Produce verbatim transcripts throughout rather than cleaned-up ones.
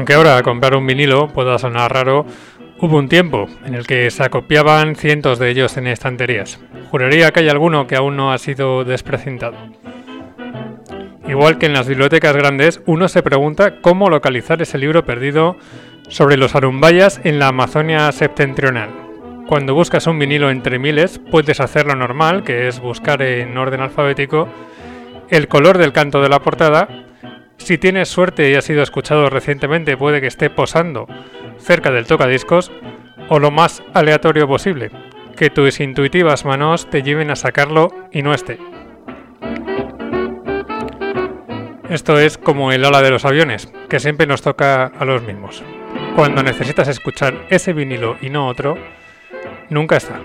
Aunque ahora comprar un vinilo pueda sonar raro, hubo un tiempo en el que se acopiaban cientos de ellos en estanterías. Juraría que hay alguno que aún no ha sido desprecintado. Igual que en las bibliotecas grandes, uno se pregunta cómo localizar ese libro perdido sobre los arumbayas en la Amazonia septentrional. Cuando buscas un vinilo entre miles, puedes hacer lo normal, que es buscar en orden alfabético el color del canto de la portada. Si tienes suerte y ha sido escuchado recientemente, puede que esté posando cerca del tocadiscos, o lo más aleatorio posible, que tus intuitivas manos te lleven a sacarlo y no esté. Esto es como el ala de los aviones, que siempre nos toca a los mismos. Cuando necesitas escuchar ese vinilo y no otro, nunca está.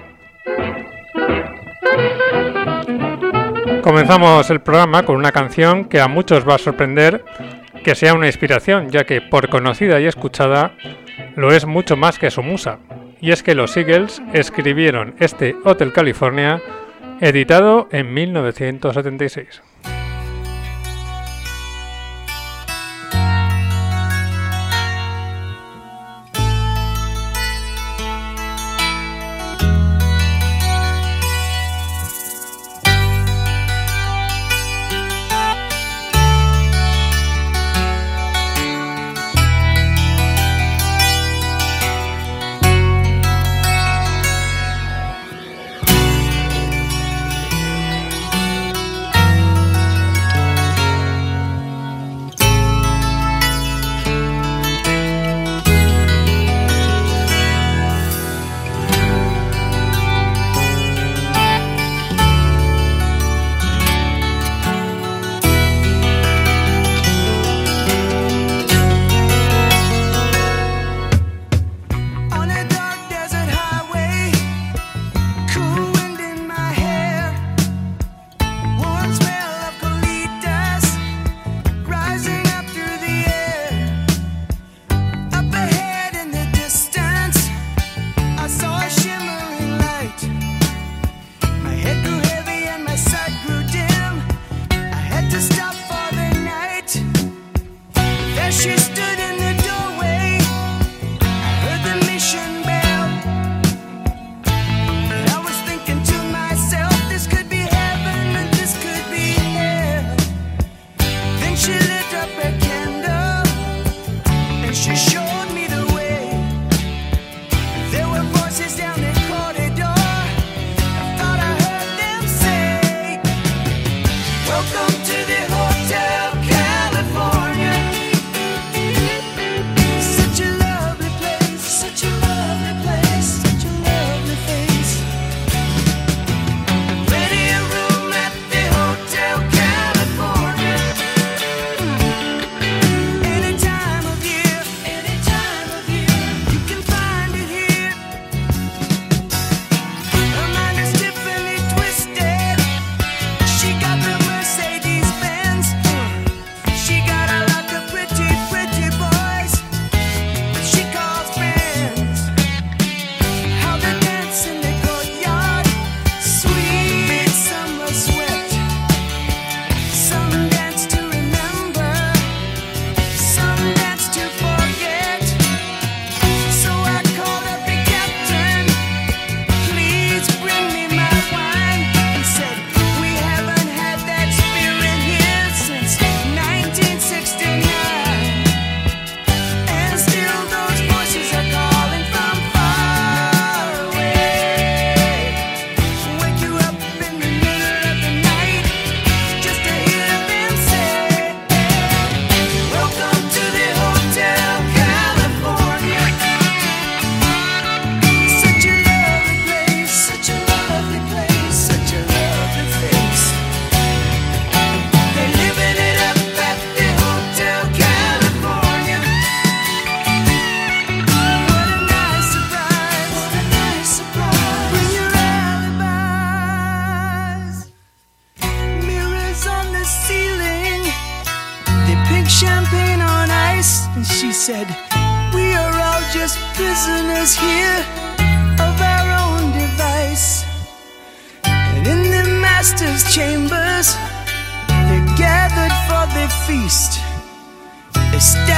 Comenzamos el programa con una canción que a muchos va a sorprender que sea una inspiración, ya que por conocida y escuchada lo es mucho más que su musa. Y es que los Eagles escribieron este Hotel California, editado en mil novecientos setenta y seis.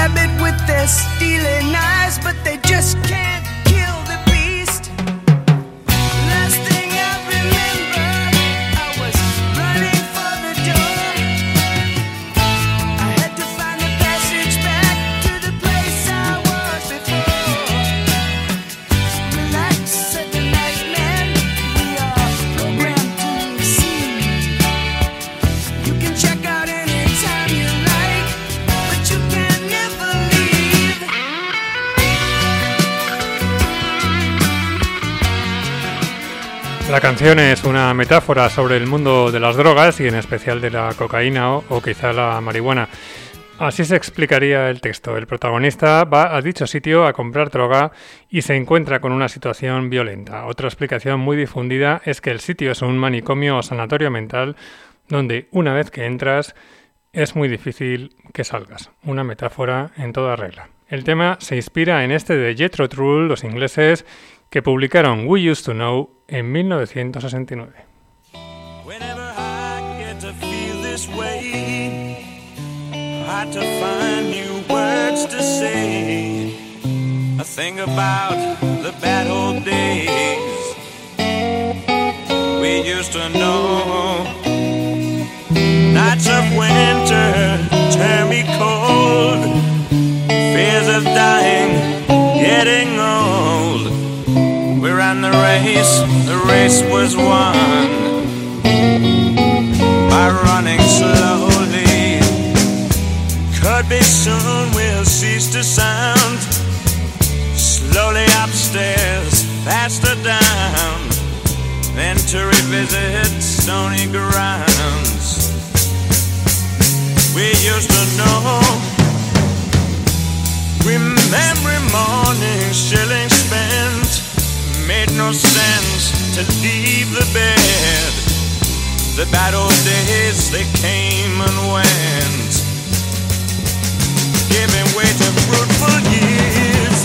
rabbit with their stealing eyes, but they just can't kill the beast. Last thing I remember, I was running for the door. I had to find the passage back to the place I was before. Relax, said the night man, we are programmed to receive. You can check out anytime you like, but you can never leave. La canción es una metáfora sobre el mundo de las drogas y en especial de la cocaína o, o quizá la marihuana. Así se explicaría el texto. El protagonista va a dicho sitio a comprar droga y se encuentra con una situación violenta. Otra explicación muy difundida es que el sitio es un manicomio o sanatorio mental donde una vez que entras es muy difícil que salgas. Una metáfora en toda regla. El tema se inspira en este de Jethro Tull, los ingleses, que publicaron We Used to Know en mil novecientos sesenta y nueve. Whenever I get to feel this way, hard to find new words to say. I think about the bad old days we used to know. Nights of winter turn me cold. Fears of dying, getting old. We ran the race, the race was won by running slowly. Could be soon we'll cease to sound. Slowly upstairs, faster down, then to revisit stony grounds we used to know. Remembering mornings, shillings spent, made no sense to leave the bed. The bad old days, they came and went, giving way to fruitful years.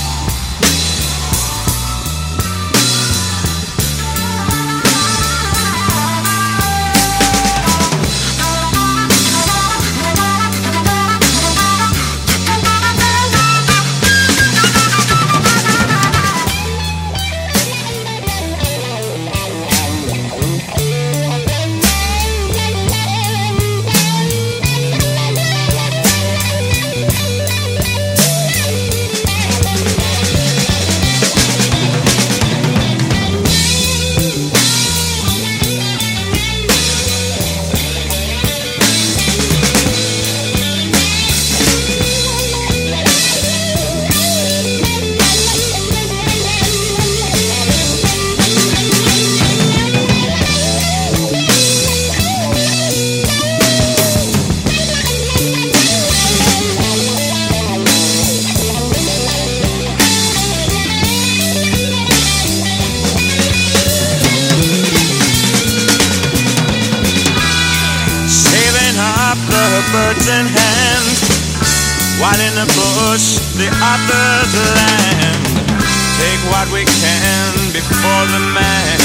Birds in hand, while in the bush the others land. Take what we can before the man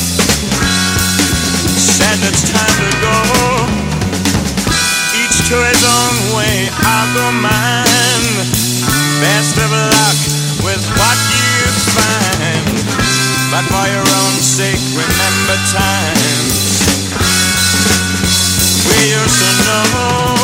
said it's time to go. Each to his own way, I'll go mine. Best of luck with what you find, but for your own sake remember times we used to know.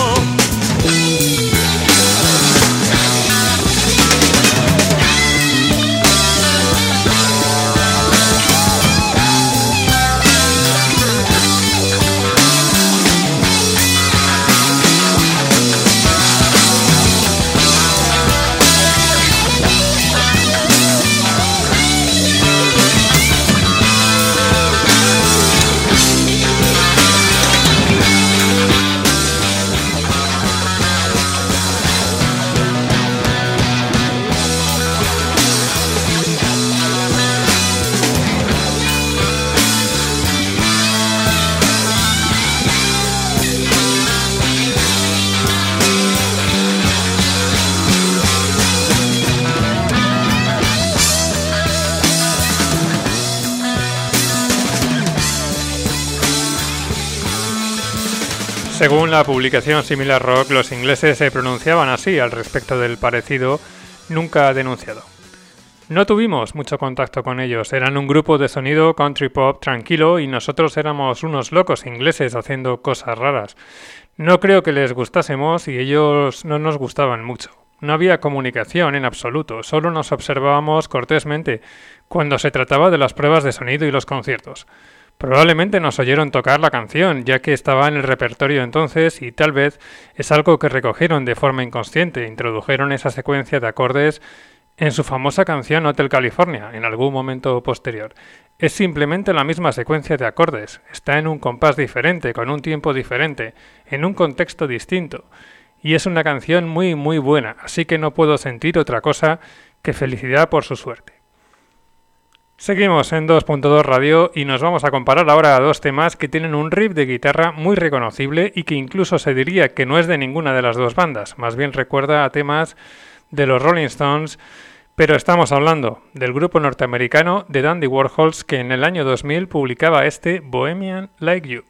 Según la publicación Similar Rock, los ingleses se pronunciaban así al respecto del parecido nunca denunciado. No tuvimos mucho contacto con ellos, eran un grupo de sonido country pop tranquilo y nosotros éramos unos locos ingleses haciendo cosas raras. No creo que les gustásemos y ellos no nos gustaban mucho. No había comunicación en absoluto, solo nos observábamos cortésmente cuando se trataba de las pruebas de sonido y los conciertos. Probablemente nos oyeron tocar la canción, ya que estaba en el repertorio entonces y tal vez es algo que recogieron de forma inconsciente, introdujeron esa secuencia de acordes en su famosa canción Hotel California, en algún momento posterior. Es simplemente la misma secuencia de acordes, está en un compás diferente, con un tiempo diferente, en un contexto distinto. Y es una canción muy muy buena, así que no puedo sentir otra cosa que felicidad por su suerte. Seguimos en dos punto dos Radio y nos vamos a comparar ahora a dos temas que tienen un riff de guitarra muy reconocible y que incluso se diría que no es de ninguna de las dos bandas, más bien recuerda a temas de los Rolling Stones, pero estamos hablando del grupo norteamericano de Dandy Warhols que en el año dos mil publicaba este Bohemian Like You.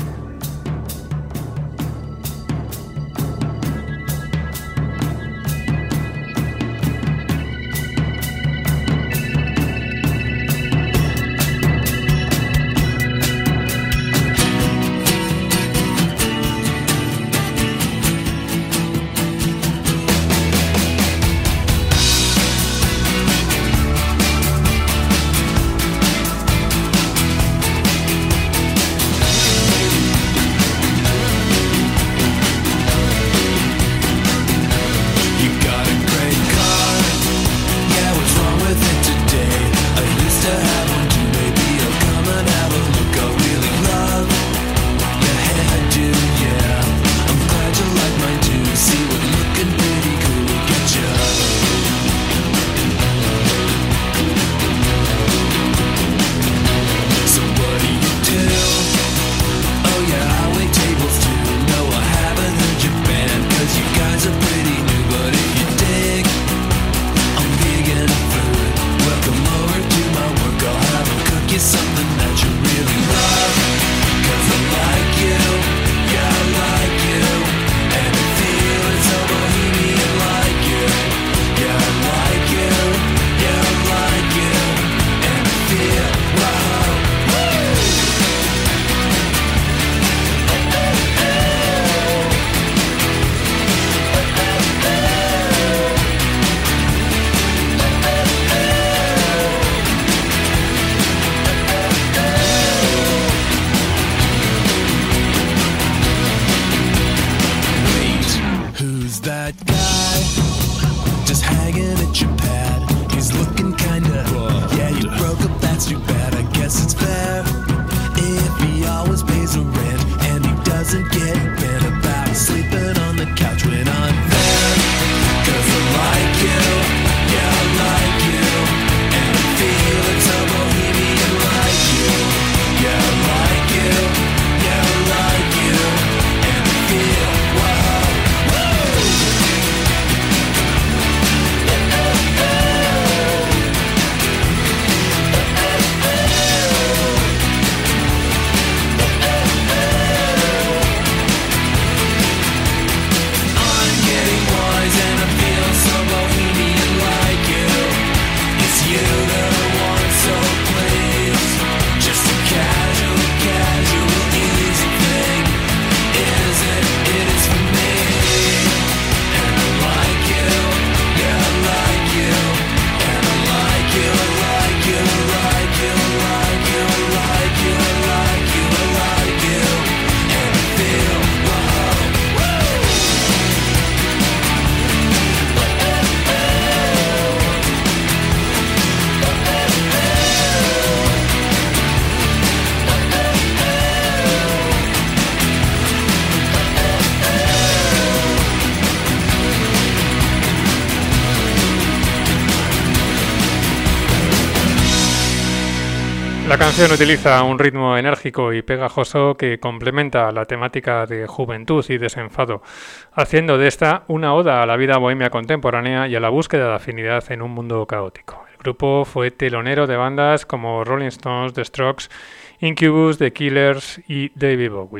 La canción utiliza un ritmo enérgico y pegajoso que complementa la temática de juventud y desenfado, haciendo de esta una oda a la vida bohemia contemporánea y a la búsqueda de afinidad en un mundo caótico. El grupo fue telonero de bandas como Rolling Stones, The Strokes, Incubus, The Killers y David Bowie.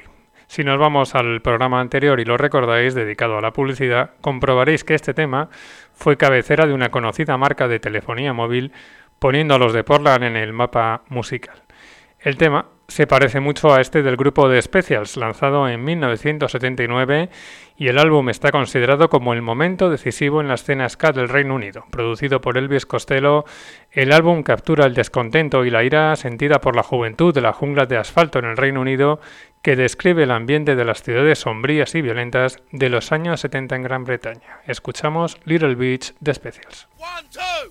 Si nos vamos al programa anterior y lo recordáis, dedicado a la publicidad, comprobaréis que este tema fue cabecera de una conocida marca de telefonía móvil, poniendo a los de Portland en el mapa musical. El tema se parece mucho a este del grupo The Specials, lanzado en mil novecientos setenta y nueve, y el álbum está considerado como el momento decisivo en la escena ska del Reino Unido. Producido por Elvis Costello, el álbum captura el descontento y la ira sentida por la juventud de las junglas de asfalto en el Reino Unido, que describe el ambiente de las ciudades sombrías y violentas de los años setenta en Gran Bretaña. Escuchamos Little Beach The Specials. One, two.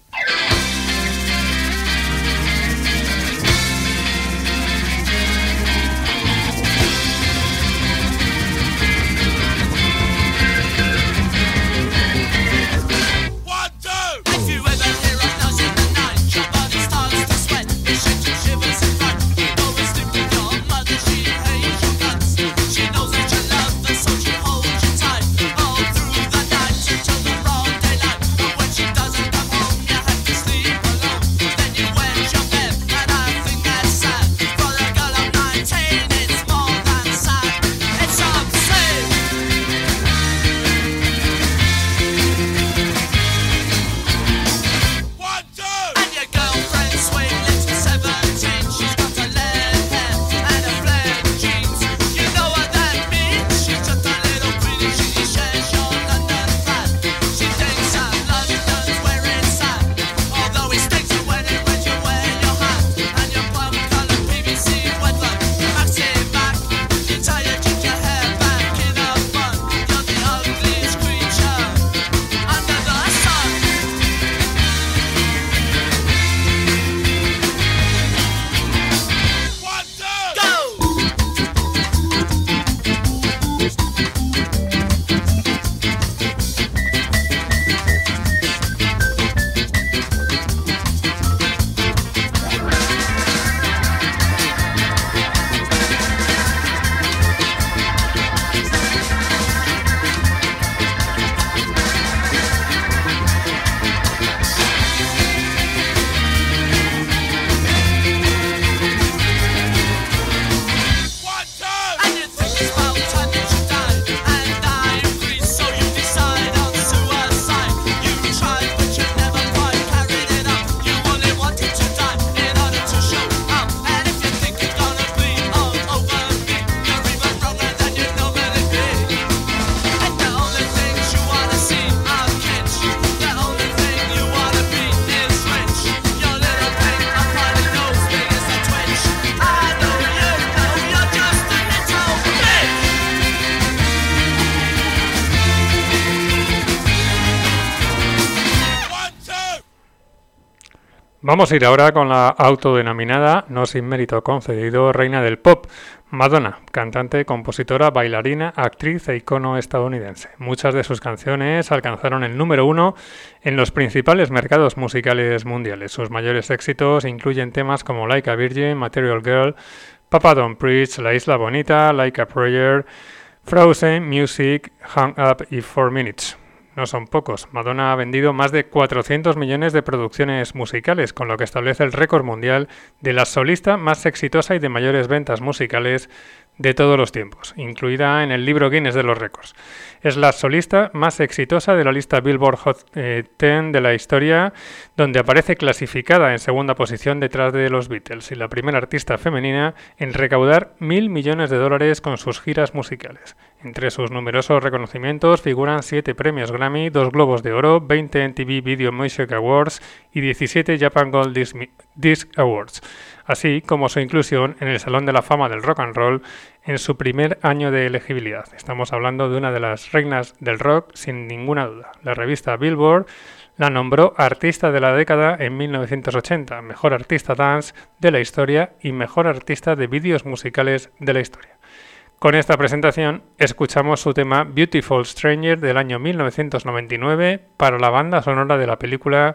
Vamos a ir ahora con la autodenominada, no sin mérito concedido, reina del pop, Madonna, cantante, compositora, bailarina, actriz e icono estadounidense. Muchas de sus canciones alcanzaron el número uno en los principales mercados musicales mundiales. Sus mayores éxitos incluyen temas como Like a Virgin, Material Girl, Papa Don't Preach, La Isla Bonita, Like a Prayer, Frozen, Music, Hung Up y Four Minutes. No son pocos. Madonna ha vendido más de cuatrocientos millones de producciones musicales, con lo que establece el récord mundial de la solista más exitosa y de mayores ventas musicales de todos los tiempos, incluida en el libro Guinness de los récords. Es la solista más exitosa de la lista Billboard Hot eh, diez de la historia, donde aparece clasificada en segunda posición detrás de los Beatles y la primera artista femenina en recaudar mil millones de dólares con sus giras musicales. Entre sus numerosos reconocimientos figuran siete premios Grammy, dos Globos de Oro, veinte M T V Video Music Awards y diecisiete Japan Gold Disc, Disc Awards, así como su inclusión en el Salón de la Fama del Rock and Roll en su primer año de elegibilidad. Estamos hablando de una de las reinas del rock sin ninguna duda. La revista Billboard la nombró Artista de la Década en mil novecientos ochenta, Mejor Artista Dance de la historia y Mejor Artista de Vídeos Musicales de la historia. Con esta presentación escuchamos su tema Beautiful Stranger del año mil novecientos noventa y nueve para la banda sonora de la película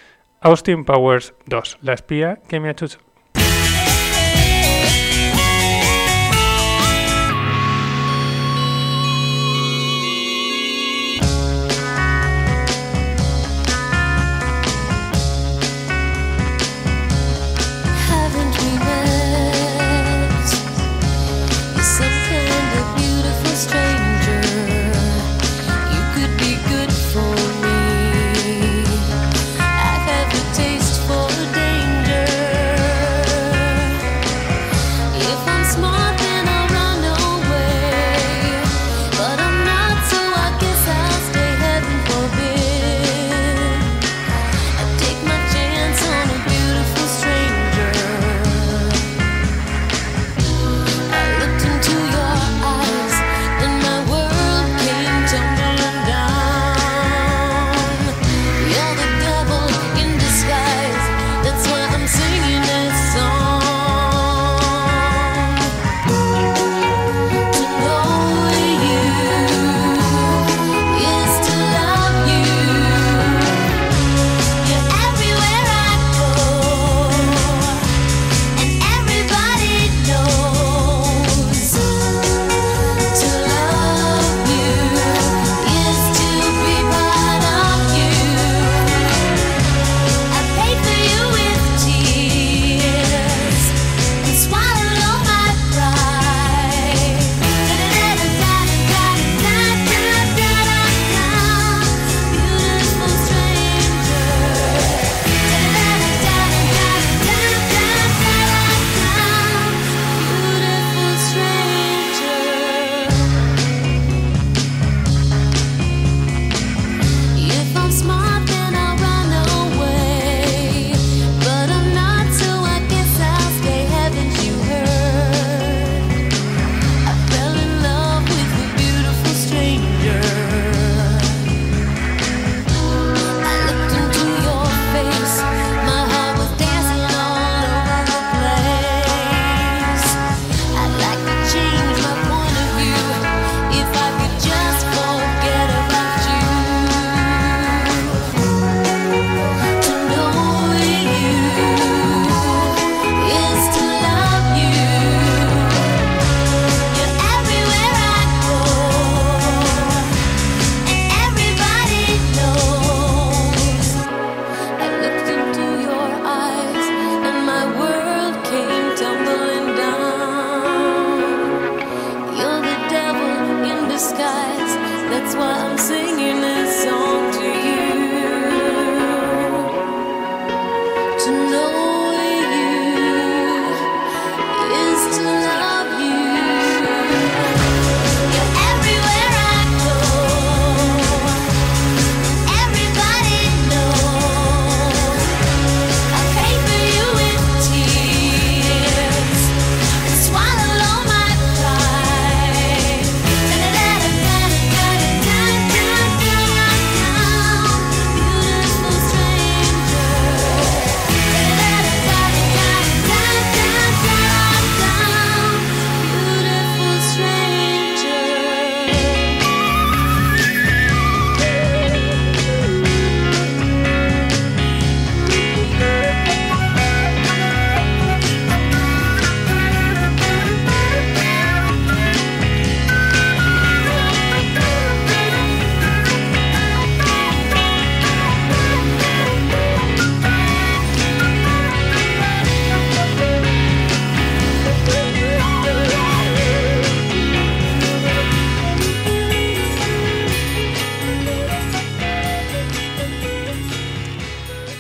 Austin Powers dos, La espía que me achuchó. Haven't we met? You're some kind of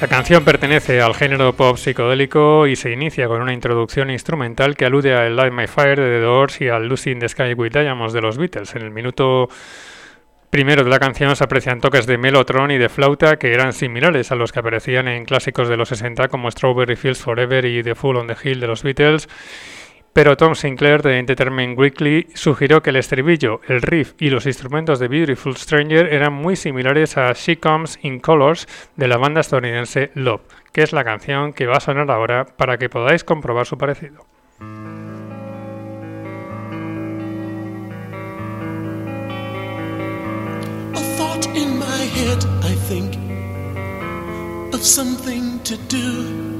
La canción pertenece al género pop psicodélico y se inicia con una introducción instrumental que alude a Light My Fire de The Doors y al Lucy in the Sky with Diamonds de los Beatles. En el minuto primero de la canción se aprecian toques de melotron y de flauta que eran similares a los que aparecían en clásicos de los sesenta como Strawberry Fields Forever y The Fool on the Hill de los Beatles, pero Tom Sinclair de Entertainment Weekly sugirió que el estribillo, el riff y los instrumentos de Beautiful Stranger eran muy similares a She Comes in Colors de la banda estadounidense Love, que es la canción que va a sonar ahora para que podáis comprobar su parecido. In my head, I think of something to do.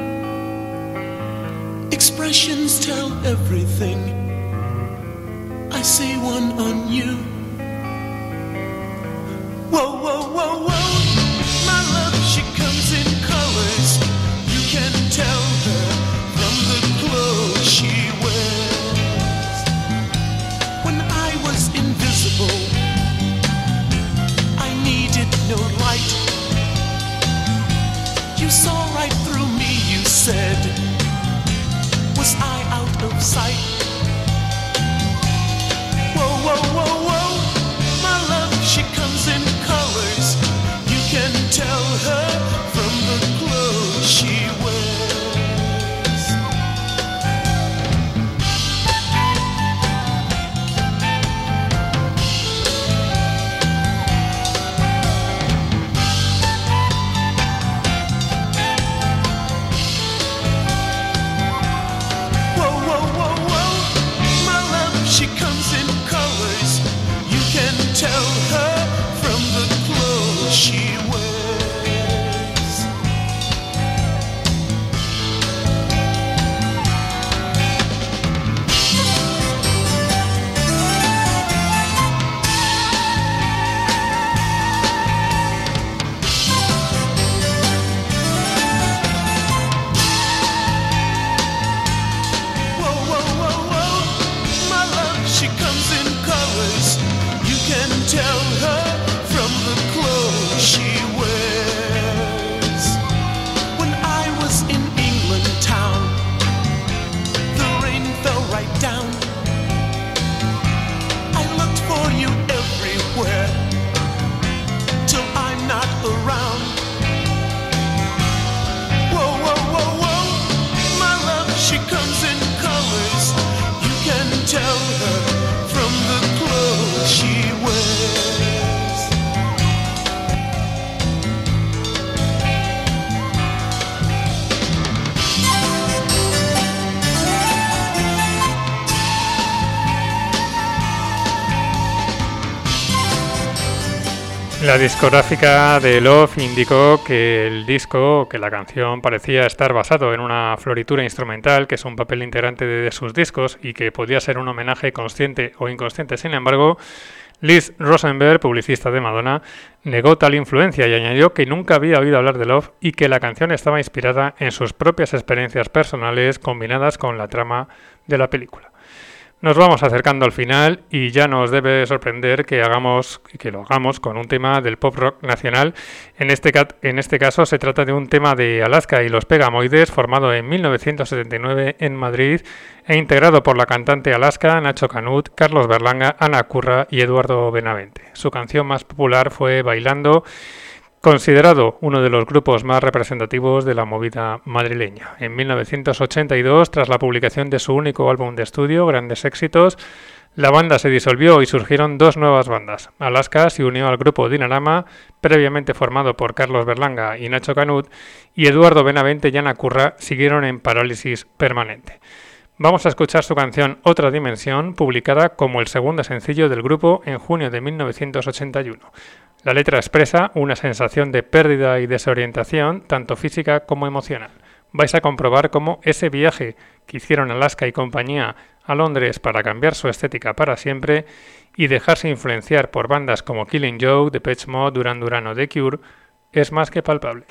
Expressions tell everything. I see one on you. Whoa, whoa, whoa, whoa. My love, she comes in colors. You can tell her from the clothes she wears. When I was invisible, needed no light. You saw right through me, you said. Was I out of sight? Whoa, whoa, whoa, whoa. My love, she comes in colors. You can tell her from the clothes she wears. She comes in colors. You can tell her from the clothes she wears. Whoa, whoa, whoa, whoa. My love, she comes in colors. You can tell her from the clothes she wears. When I was in England town, the rain fell right down. I looked for you everywhere till I'm not around. Whoa, whoa, whoa, whoa. My love, she comes in colors. You can tell her from the clothes she wears. La discográfica de Love indicó que el disco, que la canción parecía estar basado en una floritura instrumental, que es un papel integrante de sus discos y que podía ser un homenaje consciente o inconsciente. Sin embargo, Liz Rosenberg, publicista de Madonna, negó tal influencia y añadió que nunca había oído hablar de Love y que la canción estaba inspirada en sus propias experiencias personales combinadas con la trama de la película. Nos vamos acercando al final y ya nos debe sorprender que hagamos que lo hagamos con un tema del pop rock nacional. En este, en este caso se trata de un tema de Alaska y los Pegamoides, formado en mil novecientos setenta y nueve en Madrid e integrado por la cantante Alaska, Nacho Canut, Carlos Berlanga, Ana Curra y Eduardo Benavente. Su canción más popular fue Bailando, considerado uno de los grupos más representativos de la movida madrileña. En mil novecientos ochenta y dos, tras la publicación de su único álbum de estudio, Grandes Éxitos, la banda se disolvió y surgieron dos nuevas bandas. Alaska se unió al grupo Dinarama, previamente formado por Carlos Berlanga y Nacho Canut, y Eduardo Benavente y Ana Curra siguieron en parálisis permanente. Vamos a escuchar su canción Otra Dimensión, publicada como el segundo sencillo del grupo en junio de mil novecientos ochenta y uno. La letra expresa una sensación de pérdida y desorientación, tanto física como emocional. Vais a comprobar cómo ese viaje que hicieron Alaska y compañía a Londres para cambiar su estética para siempre y dejarse influenciar por bandas como Killing Joke, Depeche Mode, Duran Duran o The Cure es más que palpable.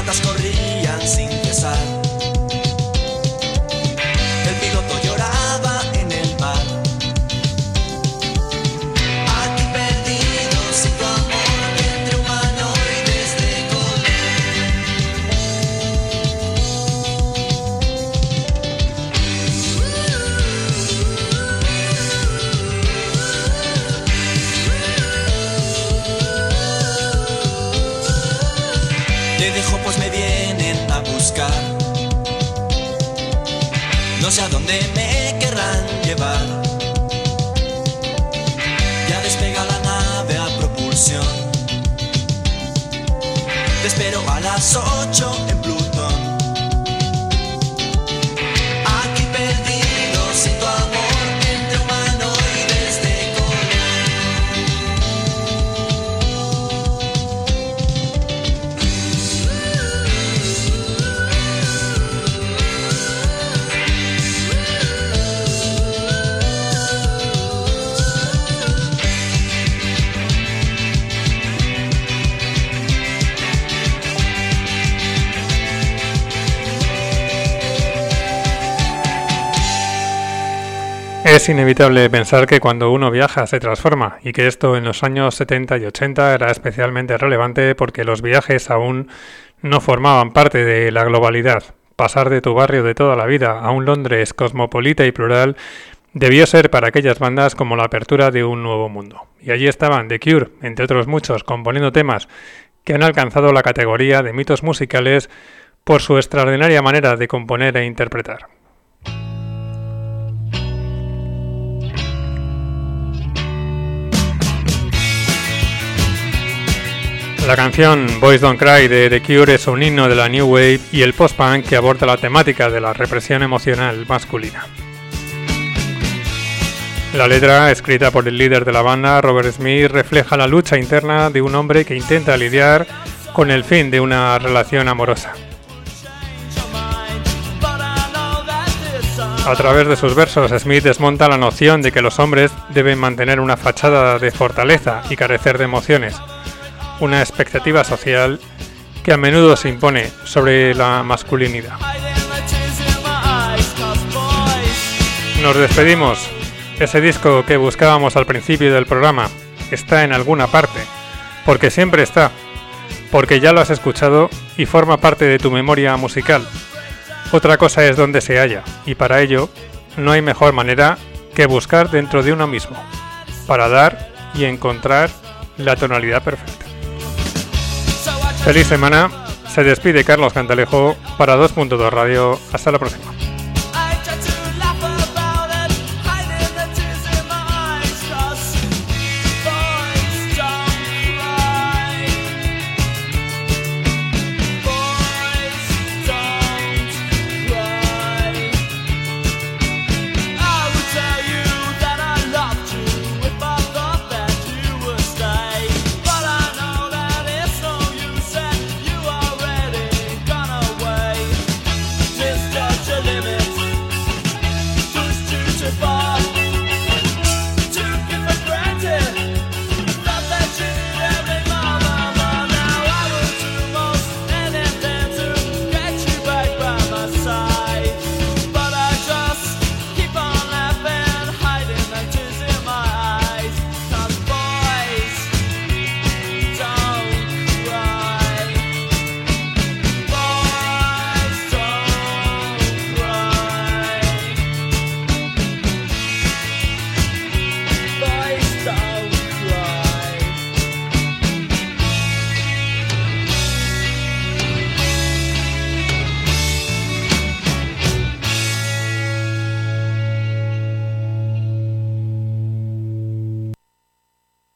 gotas corrían sin cesar. El piloto lloraba en el mar. Aquí perdido sin tu amor entre humanoides de Te dejo pues me vienen a buscar. No sé a dónde me querrán llevar. Ya despega la nave a propulsión. Te espero a las ocho en Plutón. Aquí perdido sin tu amor entre humanoides de Es inevitable pensar que cuando uno viaja se transforma y que esto en los años setenta y ochenta era especialmente relevante porque los viajes aún no formaban parte de la globalidad. Pasar de tu barrio de toda la vida a un Londres cosmopolita y plural debió ser para aquellas bandas como la apertura de un nuevo mundo. Y allí estaban The Cure, entre otros muchos, componiendo temas que han alcanzado la categoría de mitos musicales por su extraordinaria manera de componer e interpretar. La canción Boys Don't Cry de The Cure es un himno de la New Wave y el post-punk que aborda la temática de la represión emocional masculina. La letra, escrita por el líder de la banda, Robert Smith, refleja la lucha interna de un hombre que intenta lidiar con el fin de una relación amorosa. A través de sus versos, Smith desmonta la noción de que los hombres deben mantener una fachada de fortaleza y carecer de emociones, una expectativa social que a menudo se impone sobre la masculinidad. Nos despedimos. Ese disco que buscábamos al principio del programa está en alguna parte, porque siempre está, porque ya lo has escuchado y forma parte de tu memoria musical. Otra cosa es dónde se halla, y para ello no hay mejor manera que buscar dentro de uno mismo, para dar y encontrar la tonalidad perfecta. Feliz semana, se despide Carlos Cantalejo para dos punto dos Radio, hasta la próxima.